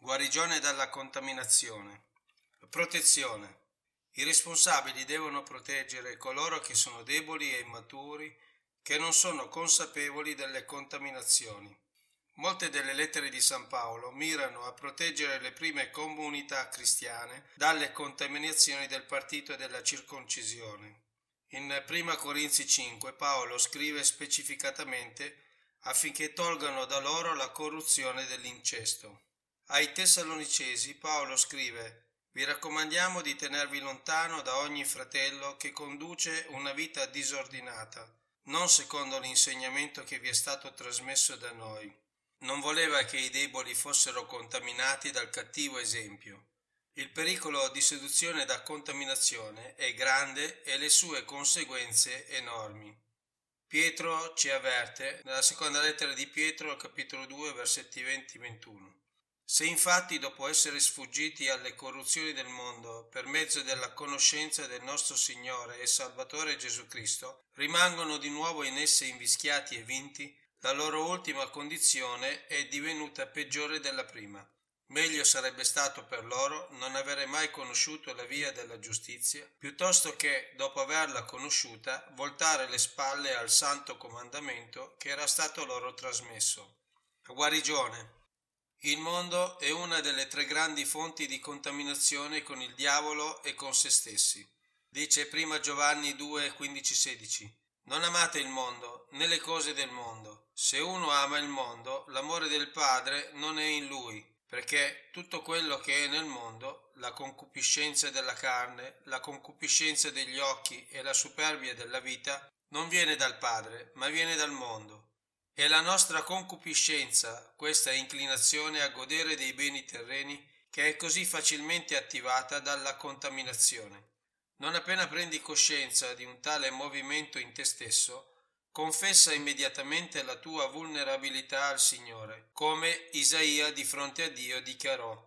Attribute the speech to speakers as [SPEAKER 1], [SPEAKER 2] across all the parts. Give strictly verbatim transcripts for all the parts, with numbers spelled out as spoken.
[SPEAKER 1] Guarigione dalla contaminazione. Protezione. I responsabili devono proteggere coloro che sono deboli e immaturi, che non sono consapevoli delle contaminazioni. Molte delle lettere di San Paolo mirano a proteggere le prime comunità cristiane dalle contaminazioni del partito e della circoncisione. In prima Corinzi cinque Paolo scrive specificatamente affinché tolgano da loro la corruzione dell'incesto. Ai Tessalonicesi Paolo scrive: vi raccomandiamo di tenervi lontano da ogni fratello che conduce una vita disordinata, non secondo l'insegnamento che vi è stato trasmesso da noi. Non voleva che i deboli fossero contaminati dal cattivo esempio. Il pericolo di seduzione da contaminazione è grande e le sue conseguenze enormi. Pietro ci avverte nella seconda lettera di Pietro, capitolo due, versetti venti ventuno. Se infatti, dopo essere sfuggiti alle corruzioni del mondo per mezzo della conoscenza del nostro Signore e Salvatore Gesù Cristo, rimangono di nuovo in esse invischiati e vinti, la loro ultima condizione è divenuta peggiore della prima. Meglio sarebbe stato per loro non avere mai conosciuto la via della giustizia, piuttosto che, dopo averla conosciuta, voltare le spalle al santo comandamento che era stato loro trasmesso. Guarigione. Il mondo è una delle tre grandi fonti di contaminazione con il diavolo e con se stessi. Dice prima Giovanni due, quindici sedici. Non amate il mondo, né le cose del mondo. Se uno ama il mondo, l'amore del Padre non è in lui, perché tutto quello che è nel mondo, la concupiscenza della carne, la concupiscenza degli occhi e la superbia della vita, non viene dal Padre, ma viene dal mondo. È la nostra concupiscenza, questa inclinazione a godere dei beni terreni, che è così facilmente attivata dalla contaminazione. Non appena prendi coscienza di un tale movimento in te stesso, confessa immediatamente la tua vulnerabilità al Signore, come Isaia di fronte a Dio dichiarò: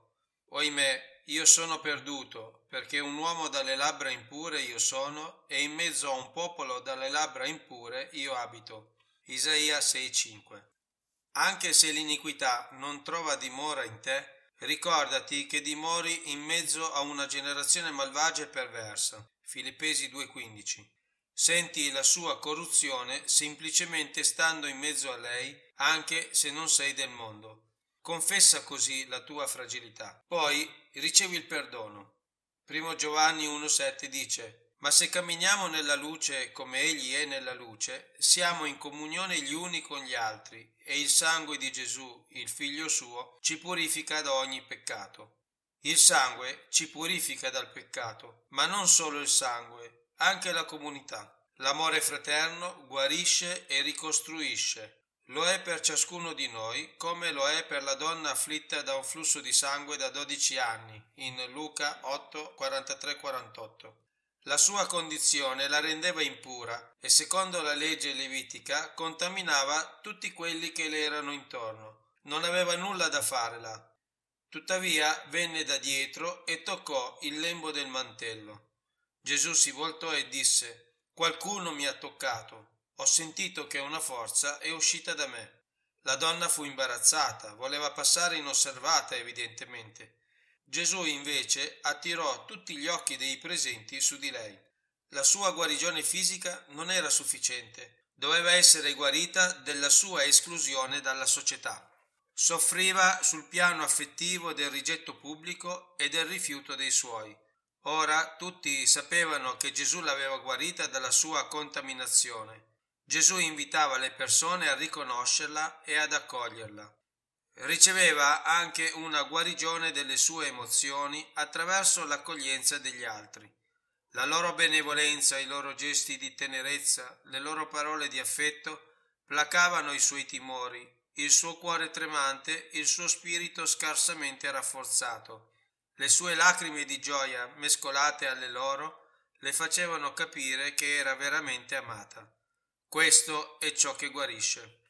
[SPEAKER 1] oimè, io sono perduto, perché un uomo dalle labbra impure io sono, e in mezzo a un popolo dalle labbra impure io abito. Isaia sei cinque. Anche se l'iniquità non trova dimora in te, ricordati che dimori in mezzo a una generazione malvagia e perversa. Filippesi due quindici. Senti la sua corruzione semplicemente stando in mezzo a lei, anche se non sei del mondo. Confessa così la tua fragilità. Poi ricevi il perdono. primo Giovanni uno sette dice: ma se camminiamo nella luce come Egli è nella luce, siamo in comunione gli uni con gli altri, e il sangue di Gesù, il Figlio suo, ci purifica da ogni peccato. Il sangue ci purifica dal peccato, ma non solo il sangue, anche la comunità. L'amore fraterno guarisce e ricostruisce. Lo è per ciascuno di noi, come lo è per la donna afflitta da un flusso di sangue da dodici anni, in Luca otto, quarantatré quarantotto. La sua condizione la rendeva impura e, secondo la legge levitica, contaminava tutti quelli che le erano intorno. Non aveva nulla da fare là. Tuttavia venne da dietro e toccò il lembo del mantello. Gesù si voltò e disse: qualcuno mi ha toccato. Ho sentito che una forza è uscita da me. La donna fu imbarazzata, voleva passare inosservata evidentemente. Gesù invece attirò tutti gli occhi dei presenti su di lei. La sua guarigione fisica non era sufficiente, doveva essere guarita della sua esclusione dalla società. Soffriva sul piano affettivo del rigetto pubblico e del rifiuto dei suoi. Ora tutti sapevano che Gesù l'aveva guarita dalla sua contaminazione. Gesù invitava le persone a riconoscerla e ad accoglierla. Riceveva anche una guarigione delle sue emozioni attraverso l'accoglienza degli altri. La loro benevolenza, i loro gesti di tenerezza, le loro parole di affetto placavano i suoi timori, il suo cuore tremante, il suo spirito scarsamente rafforzato. Le sue lacrime di gioia mescolate alle loro le facevano capire che era veramente amata. Questo è ciò che guarisce.